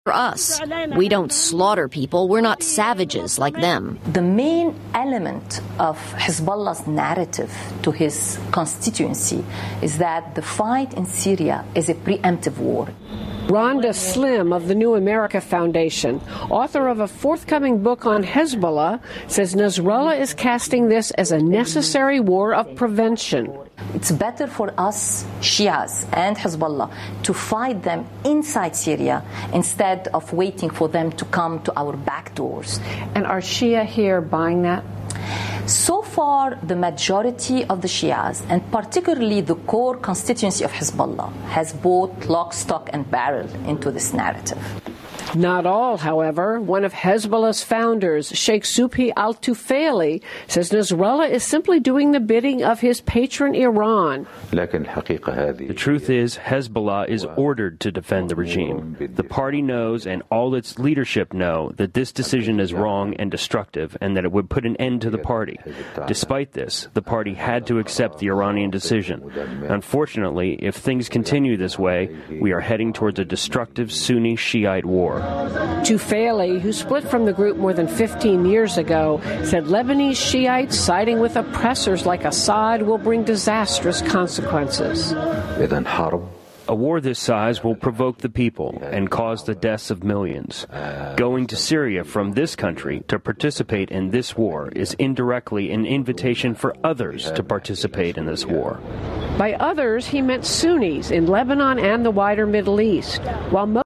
For us, we don't slaughter people. We're not savages like them. The main element of Hezbollah's narrative to his constituency is that the fight in Syria is a preemptive war. Rhonda Slim of the New America Foundation, author of a forthcoming book on Hezbollah, says Nasrallah is casting this as a necessary war of prevention. It's better for us, Shias and Hezbollah, to fight them inside Syria instead of waiting for them to come to our back doors. And are Shia here buying that? So far, the majority of the Shias, and particularly the core constituency of Hezbollah, has bought lock, stock, and barrel into this narrative. Not all, however. One of Hezbollah's founders, Sheikh Subhi al-Tufaili, says Nasrallah is simply doing the bidding of his patron Iran. The truth is, Hezbollah is ordered to defend the regime. The party knows, and all its leadership know, that this decision is wrong and destructive, and that it would put an end to the party. Despite this, the party had to accept the Iranian decision. Unfortunately, if things continue this way, we are heading towards a destructive Sunni Shiite war. Tufaili, who split from the group more than 15 years ago, said Lebanese Shiites siding with oppressors like Assad will bring disastrous consequences. A war this size will provoke the people and cause the deaths of millions. Going to Syria from this country to participate in this war is indirectly an invitation for others to participate in this war. By others, he meant Sunnis in Lebanon and the wider Middle East, while most